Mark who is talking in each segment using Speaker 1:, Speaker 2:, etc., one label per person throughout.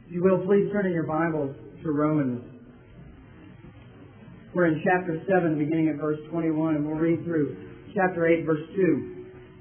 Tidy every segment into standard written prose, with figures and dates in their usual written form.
Speaker 1: If you will, please turn in your Bibles to Romans. We're in chapter 7, beginning at verse 21, and we'll read through chapter 8, verse 2.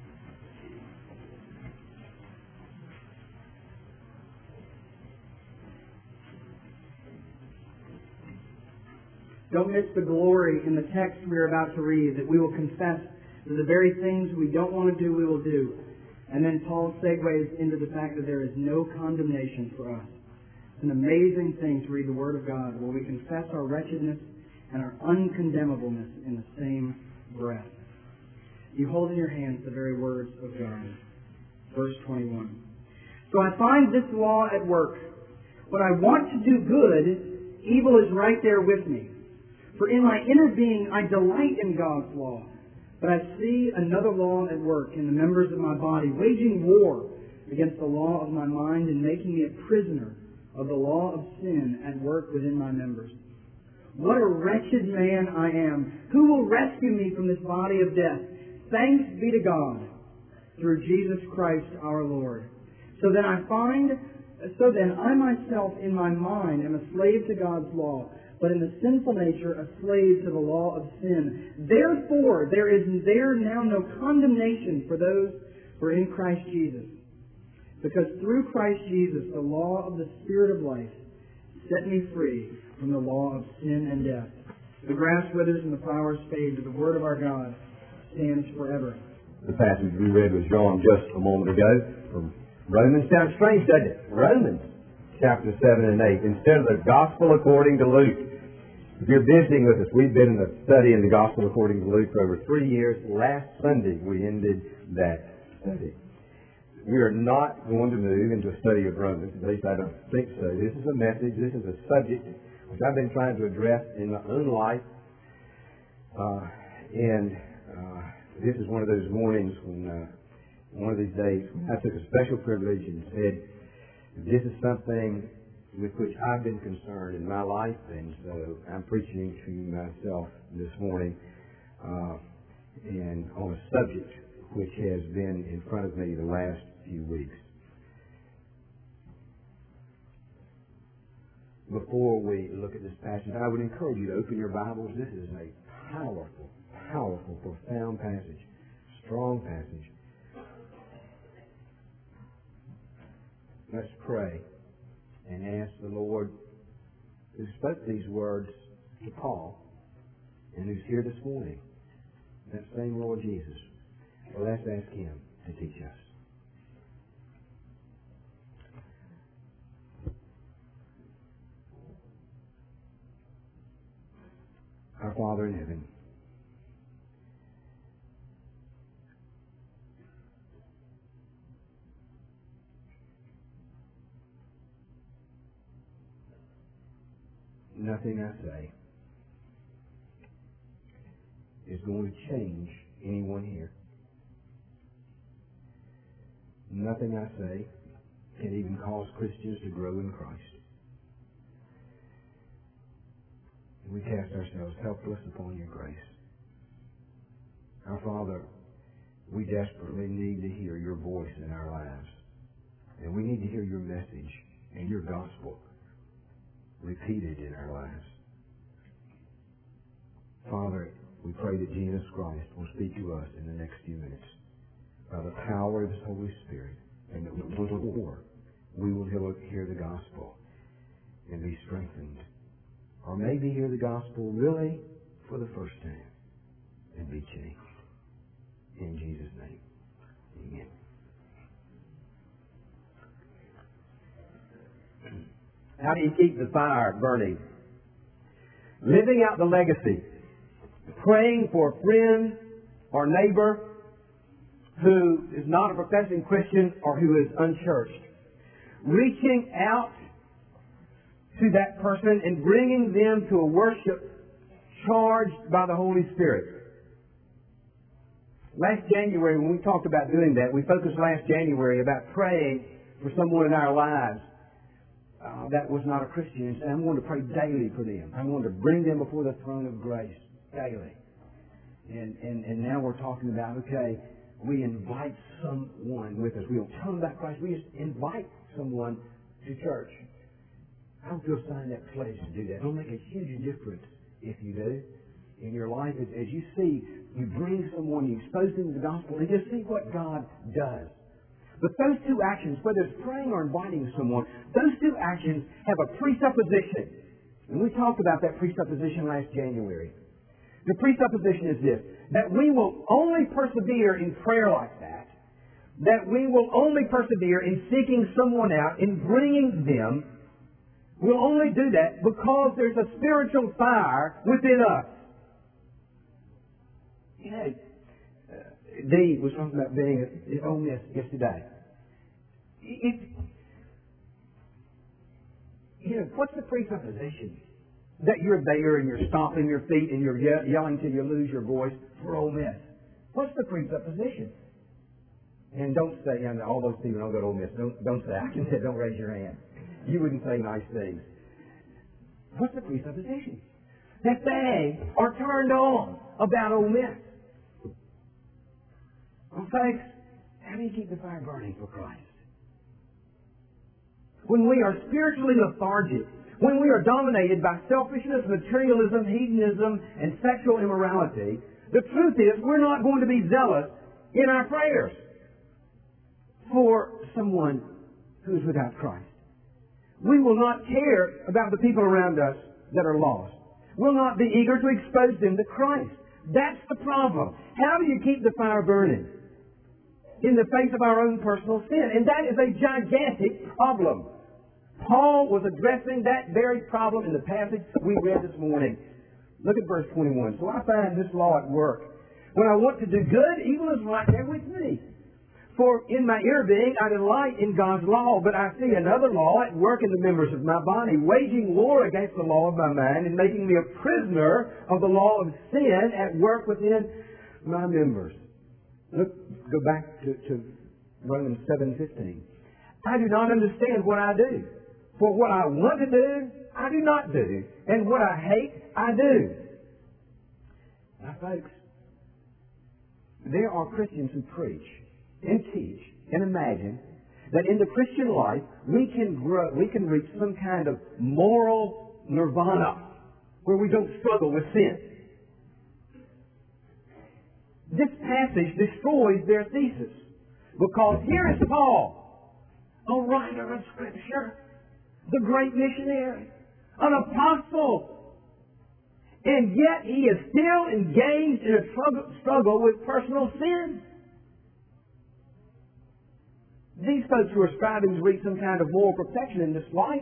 Speaker 1: Don't miss the glory in the text we're about to read, that we will confess that the very things we don't want to do, we will do. And then Paul segues into the fact that there is no condemnation for us. It's an amazing thing to read the Word of God, where we confess our wretchedness and our uncondemnableness in the same breath. You hold in your hands the very words of God. Verse 21. So I find this law at work. When I want to do good, evil is right there with me. For in my inner being I delight in God's law. But I see another law at work in the members of my body, waging war against the law of my mind and making me a prisoner of the law of sin at work within my members. What a wretched man I am! Who will rescue me from this body of death? Thanks be to God through Jesus Christ our Lord. So then I myself in my mind am a slave to God's law, but in the sinful nature a slave to the law of sin. Therefore, there is now no condemnation for those who are in Christ Jesus. Because through Christ Jesus, the law of the Spirit of life set me free from the law of sin and death. The grass withers and the flowers fade, but the word of our God stands forever.
Speaker 2: The passage we read was drawn just a moment ago from Romans. Sounds strange, doesn't it? Romans chapter 7 and 8, instead of the Gospel according to Luke. If you're visiting with us, we've been in a study in the Gospel according to Luke for over 3 years. Last Sunday, we ended that study. We are not going to move into a study of Romans. At least I don't think so. This is a message, this is a subject which I've been trying to address in my own life. This is one of those mornings when, one of these days, I took a special privilege and said, this is something with which I've been concerned in my life, and so I'm preaching to myself this morning and on a subject which has been in front of me the last few weeks. Before we look at this passage, I would encourage you to open your Bibles. This is a powerful, powerful, profound passage, strong passage. Let's pray and ask the Lord who spoke these words to Paul and who's here this morning, that same Lord Jesus. Well, let's ask Him to teach us. Our Father in heaven, nothing I say is going to change anyone here. Nothing I say can even cause Christians to grow in Christ. We cast ourselves helpless upon your grace. Our Father, we desperately need to hear your voice in our lives. And we need to hear your message and your gospel repeated in our lives. Father, we pray that Jesus Christ will speak to us in the next few minutes by the power of His Holy Spirit, and that we will hear the gospel and be strengthened. Or maybe hear the gospel really for the first time and be changed. In Jesus' name, amen. How do you keep the fire burning? Living out the legacy. Praying for a friend or neighbor who is not a professing Christian or who is unchurched. Reaching out to that person and bringing them to a worship charged by the Holy Spirit. Last January, when we talked about doing that, we focused last January about praying for someone in our lives that was not a Christian, and say, I'm going to pray daily for them. I'm going to bring them before the throne of grace daily. And now we're talking about, okay, we invite someone with us. We don't tell them about Christ. We just invite someone to church. I hope you'll sign that pledge to do that. It'll make a huge difference if you do in your life. As you see, you bring someone, you expose them to the gospel, and just see what God does. But those two actions, whether it's praying or inviting someone, those two actions have a presupposition. And we talked about that presupposition last January. The presupposition is this, that we will only persevere in prayer like that, that we will only persevere in seeking someone out, in bringing them. We'll only do that because there's a spiritual fire within us. You know, Dee was talking about being at Ole Miss yesterday. What's the presupposition? That you're there and you're stomping your feet and you're yelling till you lose your voice for Ole Miss. What's the presupposition? And don't say, all those people don't go to Ole Miss. Don't say, I can say, don't raise your hand. You wouldn't say nice things. What's the presupposition? That they are turned on about Ole Miss. Well, folks, how do you keep the fire burning for Christ? When we are spiritually lethargic, when we are dominated by selfishness, materialism, hedonism, and sexual immorality, the truth is we're not going to be zealous in our prayers for someone who's without Christ. We will not care about the people around us that are lost. We'll not be eager to expose them to Christ. That's the problem. How do you keep the fire burning? In the face of our own personal sin. And that is a gigantic problem. Paul was addressing that very problem in the passage we read this morning. Look at verse 21. So I find this law at work. When I want to do good, evil is right there with me. For in my inner being I delight in God's law, but I see another law at work in the members of my body, waging war against the law of my mind and making me a prisoner of the law of sin at work within my members. Look, go back to Romans 7:15. I do not understand what I do. For what I want to do, I do not do. And what I hate, I do. Now, folks, there are Christians who preach and teach and imagine that in the Christian life we can reach some kind of moral nirvana where we don't struggle with sin. This passage destroys their thesis because here is Paul, a writer of Scripture, the great missionary, an apostle, and yet he is still engaged in a struggle with personal sin. These folks who are striving to reach some kind of moral perfection in this life,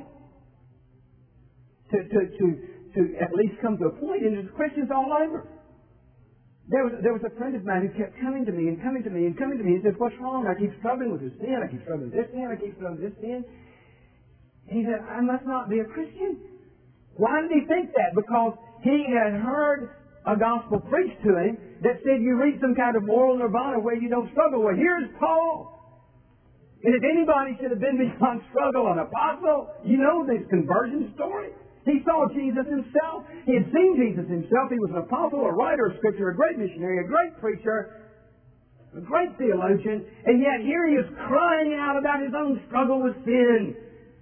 Speaker 2: to at least come to a point, and there's Christians all over. There was a friend of mine who kept coming to me and coming to me and coming to me and said, "What's wrong? I keep struggling with this sin. I keep struggling with this sin. I keep struggling with this sin." And he said, "I must not be a Christian." Why did he think that? Because he had heard a gospel preached to him that said you reach some kind of moral nirvana where you don't struggle. Well, here's Paul. And if anybody should have been beyond struggle, an apostle, you know this conversion story. He saw Jesus himself. He had seen Jesus himself. He was an apostle, a writer of Scripture, a great missionary, a great preacher, a great theologian. And yet here he is crying out about his own struggle with sin.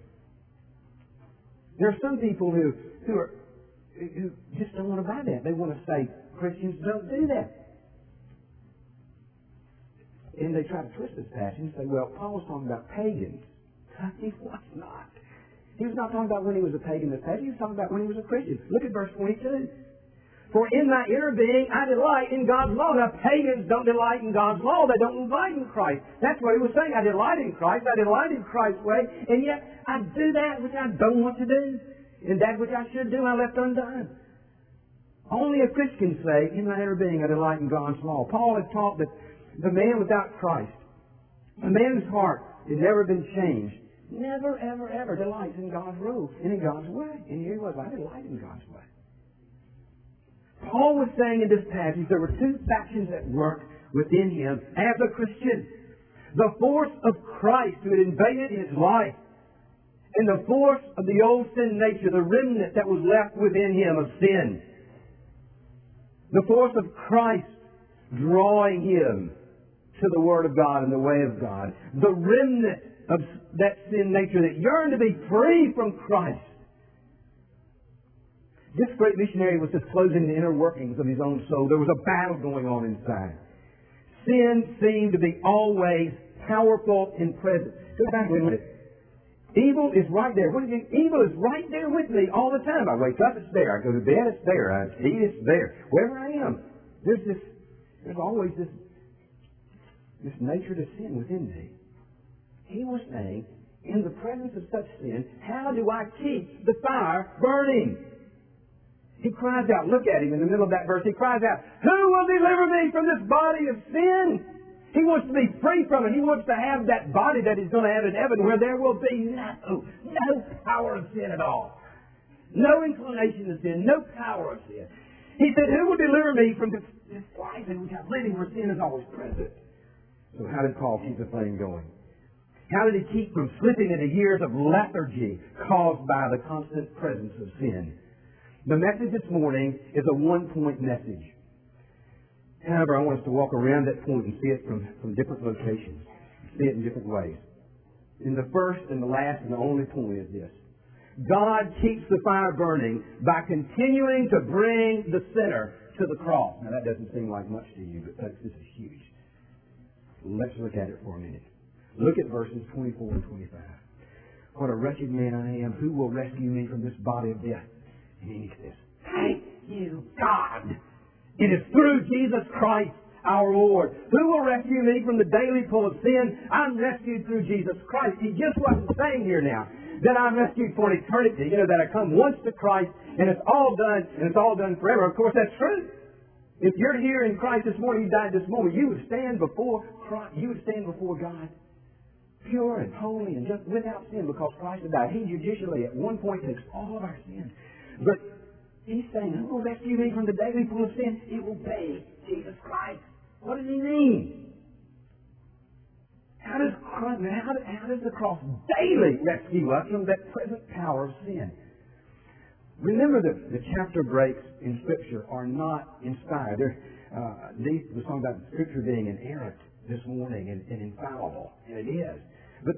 Speaker 2: There are some people who just don't want to buy that. They want to say, Christians don't do that. And they try to twist this passage and say, well, Paul was talking about pagans. He was not. He was not talking about when he was a pagan in this passage. He was talking about when he was a Christian. Look at verse 22. For in my inner being I delight in God's law. Now, pagans don't delight in God's law. They don't delight in Christ. That's what he was saying. I delight in Christ. I delight in Christ's way. And yet I do that which I don't want to do. And that which I should do I left undone. Only a Christian say, in my inner being I delight in God's law. Paul had taught that the man without Christ, a man's heart has never been changed, never, ever, ever delights in God's rules and in God's way. And here he was, I delight in God's way. Paul was saying in this passage there were two factions at work within him as a Christian. The force of Christ who had invaded his life, and the force of the old sin nature, the remnant that was left within him of sin. The force of Christ drawing him to the Word of God and the way of God. The remnant of that sin nature that yearned to be free from Christ This great missionary was disclosing the inner workings of his own soul. There was a battle going on inside. Sin seemed to be always powerful and present. Go back a minute. Evil is right there. What do you think? Evil is right there with me all the time. I wake up, it's there. I go to bed, it's there. I eat, it's there. Wherever I am, there's always this nature to sin within me. He was saying, in the presence of such sin, how do I keep the fire burning? He cries out, look at him in the middle of that verse, he cries out, who will deliver me from this body of sin? He wants to be free from it. He wants to have that body that he's going to have in heaven where there will be no power of sin at all. No inclination of sin, no power of sin. He said, who will deliver me from this life in which I'm living where sin is always present? So how did Paul keep the flame going? How did he keep from slipping into years of lethargy caused by the constant presence of sin? The message this morning is a one-point message. However, I want us to walk around that point and see it from different locations, see it in different ways. And the first and the last and the only point is this. God keeps the fire burning by continuing to bring the sinner to the cross. Now, that doesn't seem like much to you, but folks, this is huge. Let's look at it for a minute. Look at verses 24 and 25. What a wretched man I am. Who will rescue me from this body of death? And he says, thank you, God. It is through Jesus Christ, our Lord. Who will rescue me from the daily pull of sin? I'm rescued through Jesus Christ. He just wasn't saying here now that I'm rescued for eternity. You know, that I come once to Christ and it's all done and it's all done forever. Of course, that's true. If you're here in Christ this morning, you died this moment, you would stand before Christ, you would stand before God pure and holy and just without sin because Christ had died. He judicially at one point takes all of our sins. But He's saying, who will rescue me from the daily pool of sin? It will be Jesus Christ. What does he mean? How does the cross daily rescue us from that present power of sin? Remember that the chapter breaks in Scripture are not inspired. We're talking about Scripture being inerrant this morning and infallible, and it is. But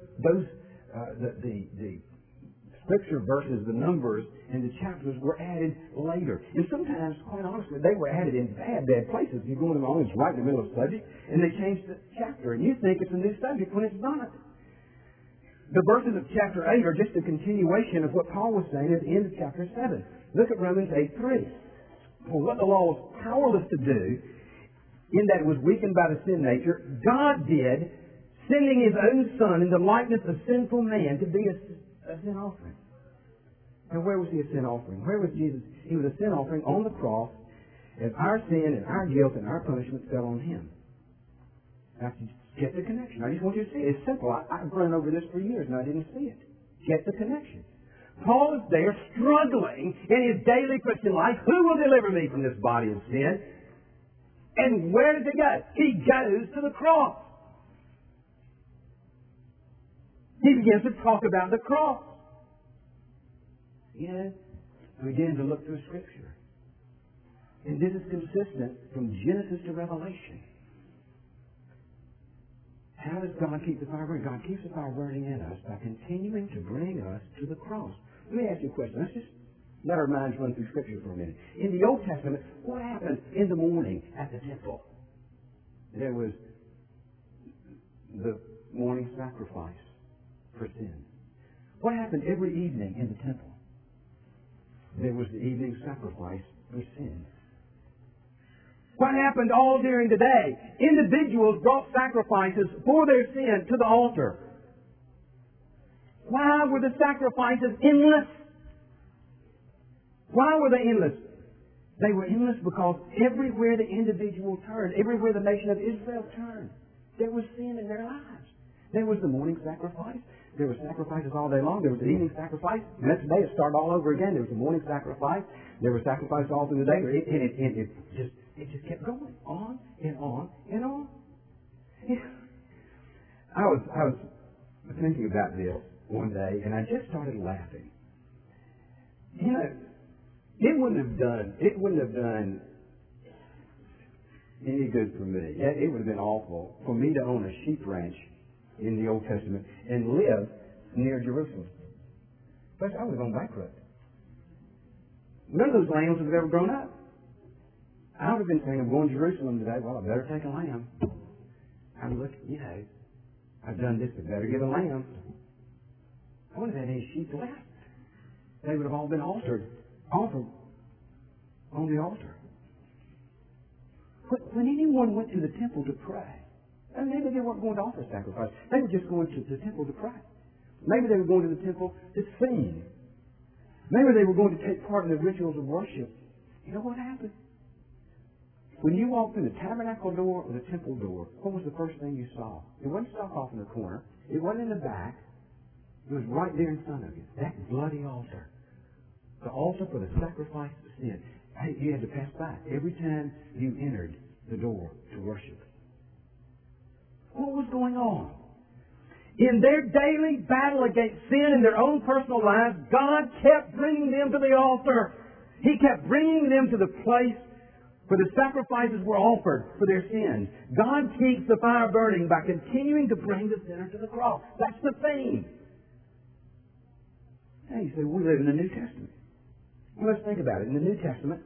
Speaker 2: the Scripture verses, the numbers, and the chapters were added later. And sometimes, quite honestly, they were added in bad places. You're going along, it's right in the middle of the subject, and they changed the chapter, and you think it's a new subject when it's not. The verses of chapter 8 are just a continuation of what Paul was saying at the end of chapter 7. Look at Romans 8:3. For what the law was powerless to do, in that it was weakened by the sin nature, God did, sending His own Son in the likeness of sinful man to be a sin offering. And where was He a sin offering? Where was Jesus? He was a sin offering on the cross as our sin and our guilt and our punishment fell on Him. Now, get the connection. I just want you to see it. It's simple. I've run over this for years and I didn't see it. Get the connection. Paul is there struggling in his daily Christian life. Who will deliver me from this body of sin? And where does he go? He goes to the cross. He begins to talk about the cross. Yes, we begin to look through Scripture. And this is consistent from Genesis to Revelation. How does God keep the fire burning? God keeps the fire burning in us by continuing to bring us to the cross. Let me ask you a question. Let's just let our minds run through Scripture for a minute. In the Old Testament, what happened in the morning at the temple? There was the morning sacrifice for sin. What happened every evening in the temple? There was the evening sacrifice for sin. What happened all during the day? Individuals brought sacrifices for their sin to the altar. Why were the sacrifices endless? Why were they endless? They were endless because everywhere the individual turned, everywhere the nation of Israel turned, there was sin in their lives. There was the morning sacrifice. There were sacrifices all day long. There was the evening sacrifice. The next day it started all over again. There was the morning sacrifice. There were sacrifices all through the day. It just kept going on and on and on. I was thinking about this one day, and I just started laughing. You know, it wouldn't have done any good for me. It would have been awful for me to own a sheep ranch in the Old Testament and live near Jerusalem. But I was on bankrupt. None of those lambs have ever grown up. I would have been saying, I'm going to Jerusalem today. Well, I better take a lamb. I'm looking, I've done this, I better get a lamb. I would have had any sheep left. They would have all been offered on the altar. But when anyone went to the temple to pray, and maybe they weren't going to offer sacrifice. They were just going to the temple to pray. Maybe they were going to the temple to sing. Maybe they were going to take part in the rituals of worship. You know what happened? When you walked in the tabernacle door or the temple door, what was the first thing you saw? It wasn't stuck off in the corner. It wasn't in the back. It was right there in front of you. That bloody altar. The altar for the sacrifice of sin. Hey, you had to pass by every time you entered the door to worship. What was going on? In their daily battle against sin in their own personal lives, God kept bringing them to the altar. He kept bringing them to the place where the sacrifices were offered for their sins. God keeps the fire burning by continuing to bring the sinner to the cross. That's the theme. Hey, you say, we live in the New Testament. Well, let's think about it. In the New Testament,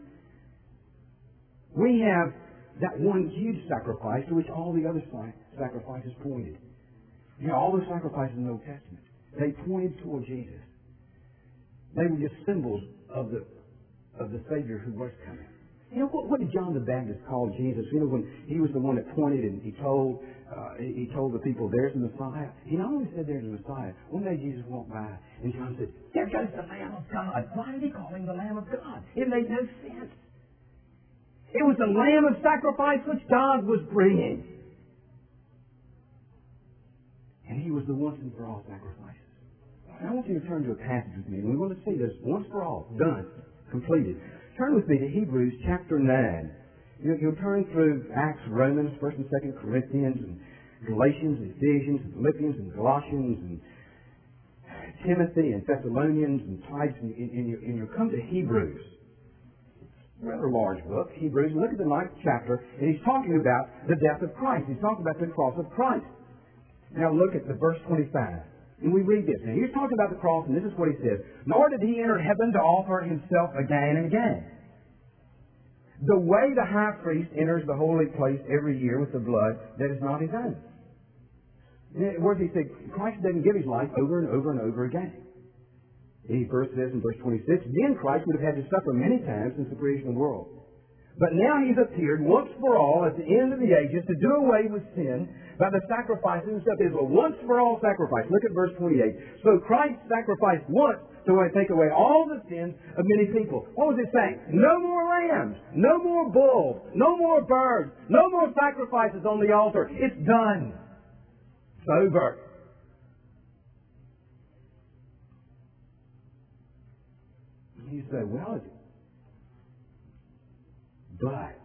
Speaker 2: we have that one huge sacrifice to which all the other sacrifices pointed. All the sacrifices in the Old Testament, they pointed toward Jesus. They were just symbols of the Savior who was coming. What did John the Baptist call Jesus? When he was the one that pointed and he told the people, there's the Messiah. He not only said there's the Messiah. One day Jesus walked by and John said, there goes the Lamb of God. Why did he call him the Lamb of God? It made no sense. It was the Lamb of sacrifice which God was bringing. And he was the once and for all sacrifices. And I want you to turn to a passage with me. And we want to see this once for all, done, completed. Turn with me to Hebrews chapter 9. You'll turn through Acts, Romans, 1st and 2nd Corinthians, and Galatians, and Ephesians, and Philippians, and Colossians, and Timothy, and Thessalonians, and Titus, and you'll come to Hebrews. Rather large book, Hebrews. Look at the 9th chapter, and he's talking about the death of Christ. He's talking about the cross of Christ. Now look at the verse 25. And we read this. Now he's talking about the cross, and this is what he says. Nor did he enter heaven to offer himself again and again. The way the high priest enters the holy place every year with the blood that is not his own. Where does he say Christ doesn't give his life over and over and over again? He first says in verse 26, then Christ would have had to suffer many times since the creation of the world. But now he's appeared once for all at the end of the ages to do away with sin by the sacrifice himself. It is a once for all sacrifice. Look at verse 28. So Christ sacrificed once to take away all the sins of many people. What was it saying? No more lambs, no more bulls, no more birds, no more sacrifices on the altar. It's done. It's over. You say, well, but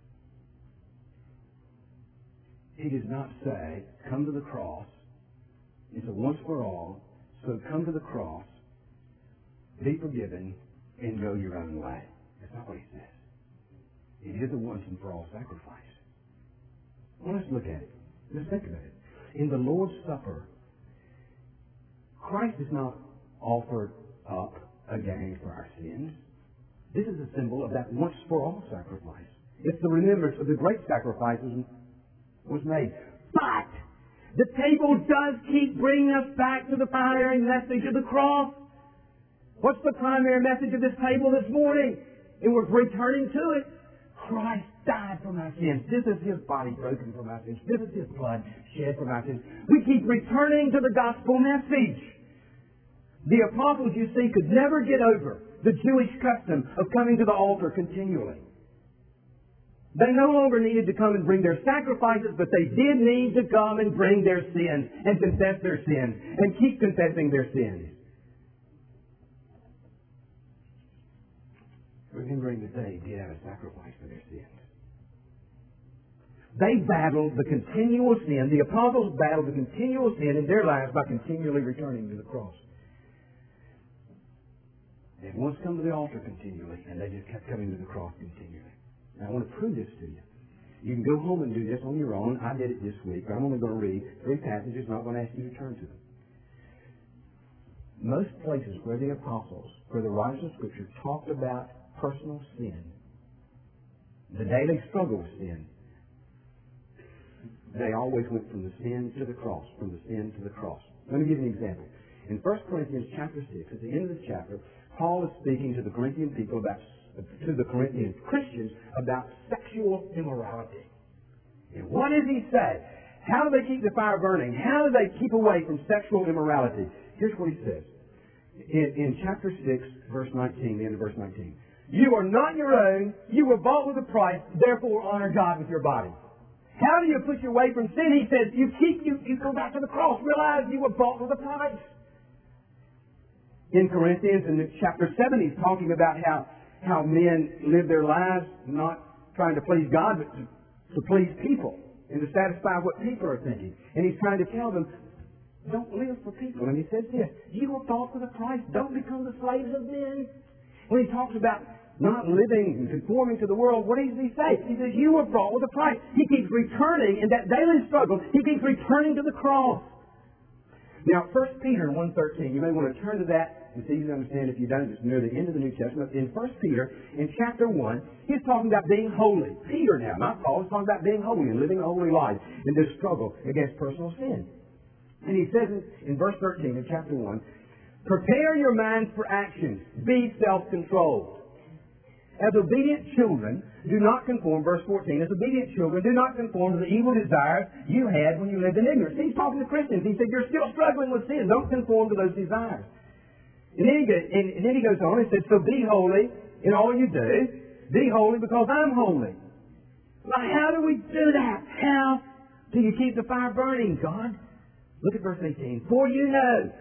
Speaker 2: he does not say, come to the cross. It's a once for all. So come to the cross, be forgiven, and go your own way. That's not what he says. It is a once and for all sacrifice. Well, let's look at it. Let's think about it. In the Lord's Supper, Christ is not offered up again for our sins. This is a symbol of that once for all sacrifice. It's the remembrance of the great sacrifices was made. But the table does keep bringing us back to the primary message of the cross. What's the primary message of this table this morning? And we're returning to it. Christ died for my sins. This is His body broken for my sins. This is His blood shed for my sins. We keep returning to the gospel message. The apostles, you see, could never get over the Jewish custom of coming to the altar continually. They no longer needed to come and bring their sacrifices, but they did need to come and bring their sins and confess their sins and keep confessing their sins. Remembering that they did have a sacrifice for their sins. They battled the continual sin. The apostles battled the continual sin in their lives by continually returning to the cross. They had once come to the altar continually, and they just kept coming to the cross continually. Now, I want to prove this to you. You can go home and do this on your own. I did it this week. I'm only going to read 3 passages. I'm not going to ask you to turn to them. Most places where the apostles, where the writers of Scripture talked about personal sin, the daily struggle with sin, they always went from the sin to the cross, from the sin to the cross. Let me give you an example. In 1 Corinthians chapter 6, at the end of the chapter, Paul is speaking to the Corinthian people to the Corinthian Christians about sexual immorality. And what does he say? How do they keep the fire burning? How do they keep away from sexual immorality? Here's what he says. In chapter 6, verse 19, the end of verse 19. You are not your own. You were bought with a price. Therefore, honor God with your body. How do you put you away from sin? He says, you go back to the cross. Realize you were bought with a price. In Corinthians, in chapter 7, he's talking about how men live their lives not trying to please God, but to please people and to satisfy what people are thinking. And he's trying to tell them, don't live for people. And he says this, you were bought with a price. Don't become the slaves of men. When he talks about not living and conforming to the world, what does he say? He says, you were bought with a price. He keeps returning in that daily struggle. He keeps returning to the cross. Now, 1 Peter 1:13, you may want to turn to that. It's easy to understand if you don't. It's near the end of the New Testament. In 1 Peter, in chapter 1, he's talking about being holy. Peter now, not Paul, is talking about being holy and living a holy life in this struggle against personal sin. And he says in verse 13 in chapter 1, prepare your minds for action. Be self-controlled. As obedient children, do not conform, verse 14, as obedient children, do not conform to the evil desires you had when you lived in ignorance. He's talking to Christians. He said, you're still struggling with sin. Don't conform to those desires. And then he goes on and says, so be holy in all you do. Be holy because I'm holy. Well, how do we do that? How do you keep the fire burning, God? Look at verse 18. For you know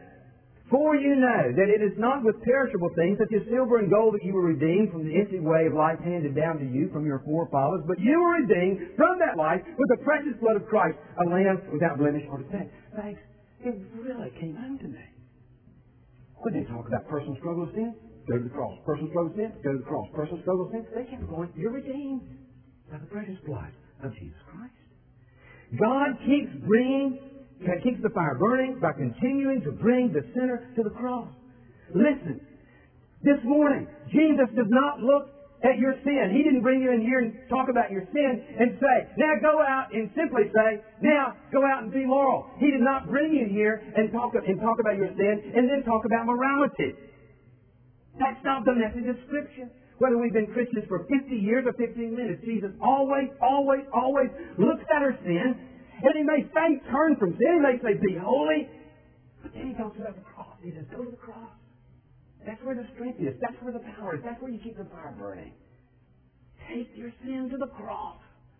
Speaker 2: that it is not with perishable things such as silver and gold that you were redeemed from the empty way of life handed down to you from your forefathers, but you were redeemed from that life with the precious blood of Christ, a lamb without blemish or defect. Thanks. It really came home to me. When they talk about personal struggle with sin, go to the cross. Personal struggle with sin, go to the cross. Personal struggle with sin, they kept going. You're redeemed by the precious blood of Jesus Christ. God keeps the fire burning by continuing to bring the sinner to the cross. Listen, this morning, Jesus does not look at your sin. He didn't bring you in here and talk about your sin and say, now go out and simply say, now go out and be moral. He did not bring you here and talk about your sin and then talk about morality. That's not the message of Scripture. Whether we've been Christians for 50 years or 15 minutes, Jesus always looks at our sin. And he may say, turn from sin. He may say, be holy. But then he talks about the cross. He says, go to the cross. That's where the strength is. That's where the power is. That's where you keep the fire burning. Take your sin to the cross.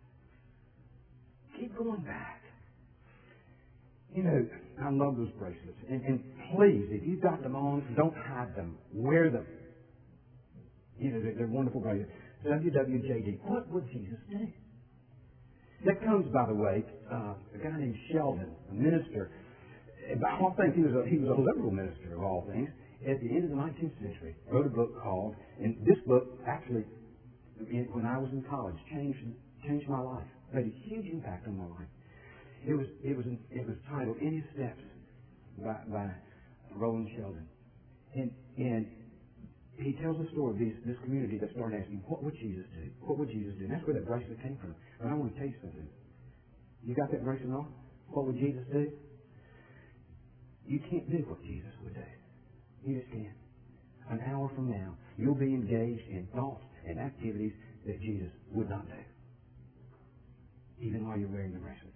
Speaker 2: Keep going back. You know, I love those bracelets. And please, if you've got them on, don't hide them. Wear them. You know, they're wonderful bracelets. WWJD. What would Jesus do? That comes, by the way, a guy named Sheldon, a minister. By all things, he was a liberal minister of all things. At the end of the 19th century, wrote a book called, and this book actually, when I was in college, changed my life, made a huge impact on my life. It was titled "In His Steps" by Roland Sheldon, and he tells the story of this community that started asking, what would Jesus do? What would Jesus do? And that's where that bracelet came from. But I want to tell you something. You got that bracelet on? What would Jesus do? You can't do what Jesus would do. You just can't. An hour from now, you'll be engaged in thoughts and activities that Jesus would not do. Even while you're wearing the bracelet.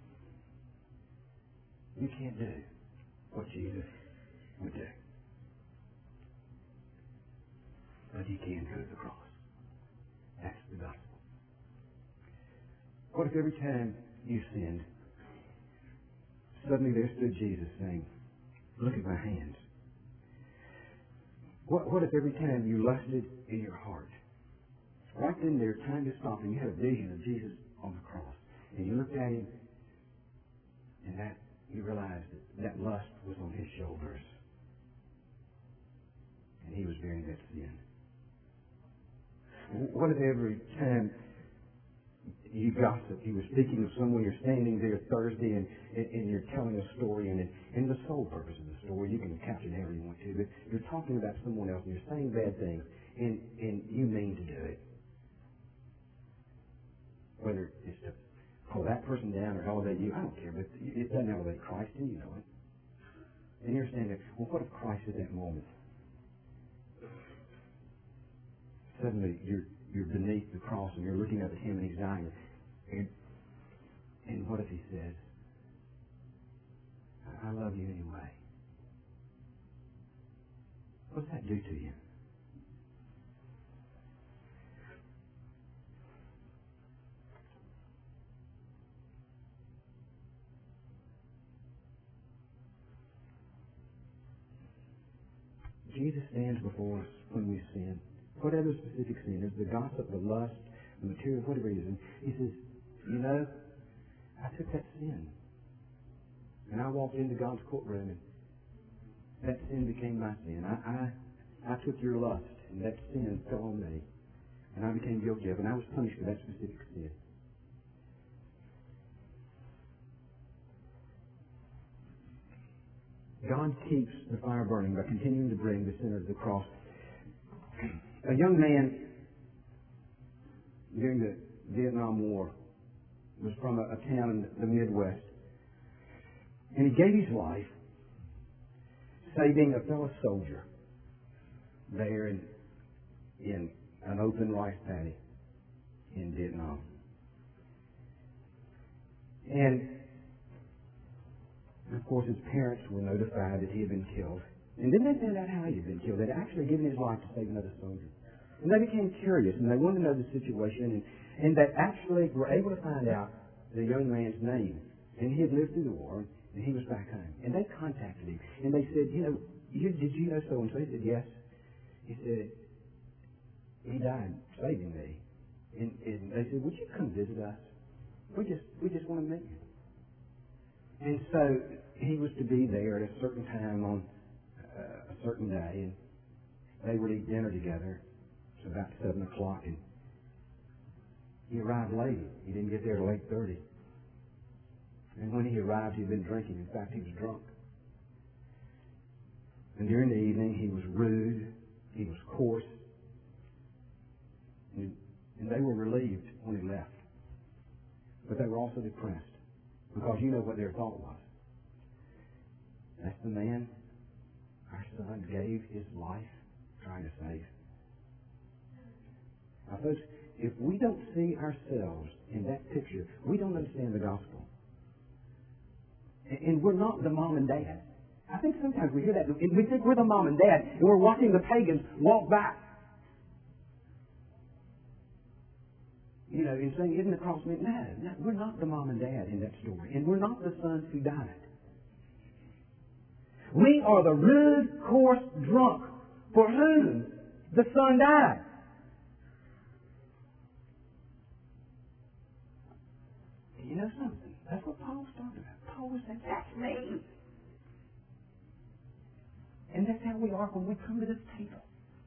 Speaker 2: You can't do what Jesus would do. But you can go to the cross. That's the gospel. What if every time you sinned, suddenly there stood Jesus saying, look at my hands. What if every time you lusted in your heart, right then there, time to stop, and you had a vision of Jesus on the cross, and you looked at him, and that you realized that lust was on his shoulders, and he was bearing that sin. What if every time you gossip. You were speaking of someone. You're standing there Thursday and you're telling a story, and the sole purpose of the story, you can couch it however you want to, but you're talking about someone else and you're saying bad things, and you mean to do it. Whether it's to pull that person down or elevate you, I don't care, but it doesn't elevate Christ, and you know it. And you're standing there, well, what if Christ at that moment? Suddenly you're beneath the cross and you're looking up at Him and He's dying. And what if He says, I love you anyway? What's that do to you? Jesus stands before us when we sin. Whatever specific sin is, the gossip, the lust, the material, whatever it is. And He says, you know, I took that sin. And I walked into God's courtroom and that sin became my sin. I took your lust and that sin fell on me. And I became guilty of it. And I was punished for that specific sin. God keeps the fire burning by continuing to bring the sinner to the cross. A young man during the Vietnam War was from a town in the Midwest. And he gave his life saving a fellow soldier there in an open rice paddy in Vietnam. And of course, his parents were notified that he had been killed. And then they found out how he had been killed. They'd actually given his life to save another soldier. And they became curious, and they wanted to know the situation, and they actually were able to find out the young man's name. And he had lived through the war, and he was back home. And they contacted him, and they said, did you know so-and-so? He said, yes. He said, he died saving me. And they said, would you come visit us? We just want to meet you. And so he was to be there at a certain time on a certain day, and they would eat dinner together. It was about 7 o'clock, and he arrived late. He didn't get there till 8:30. And when he arrived, he had been drinking. In fact, he was drunk. And during the evening, he was rude. He was coarse. And they were relieved when he left. But they were also depressed. Because you know what their thought was. That's the man our son gave his life trying to save. Now, folks, if we don't see ourselves in that picture, we don't understand the gospel. And we're not the mom and dad. I think sometimes we hear that, and we think we're the mom and dad, and we're watching the pagans walk by. And saying, isn't the cross meant? No, we're not the mom and dad in that story. And we're not the sons who died. We are the rude, coarse drunk for whom the son died. You know something? That's what Paul was talking about. Paul was saying, that's me. And that's how we are when we come to this table.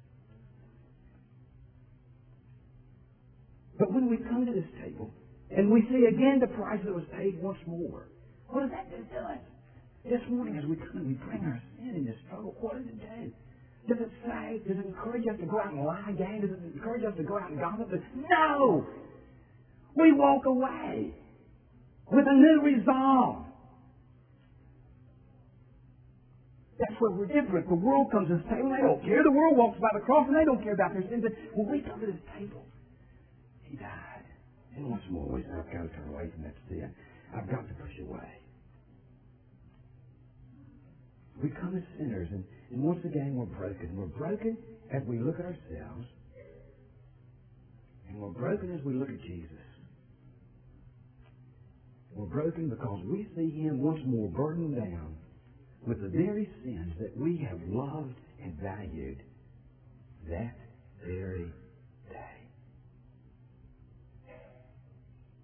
Speaker 2: But when we come to this table, and we see again the price that was paid once more, what does that do to us? This morning as we come, we bring our sin and this struggle. What does it do? Does it say, does it encourage us to go out and lie again? Does it encourage us to go out and gossip? No! We walk away with a new resolve. That's where we're different. The world comes to this table and they don't care. The world walks by the cross and they don't care about their sins. But when we come to this table, He died. And once more, we say, I've got to turn away from that sin. I've got to push away. We come as sinners, and once again, we're broken. We're broken as we look at ourselves, and we're broken as we look at Jesus. We're broken because we see Him once more burdened down with the very sins that we have loved and valued that very day.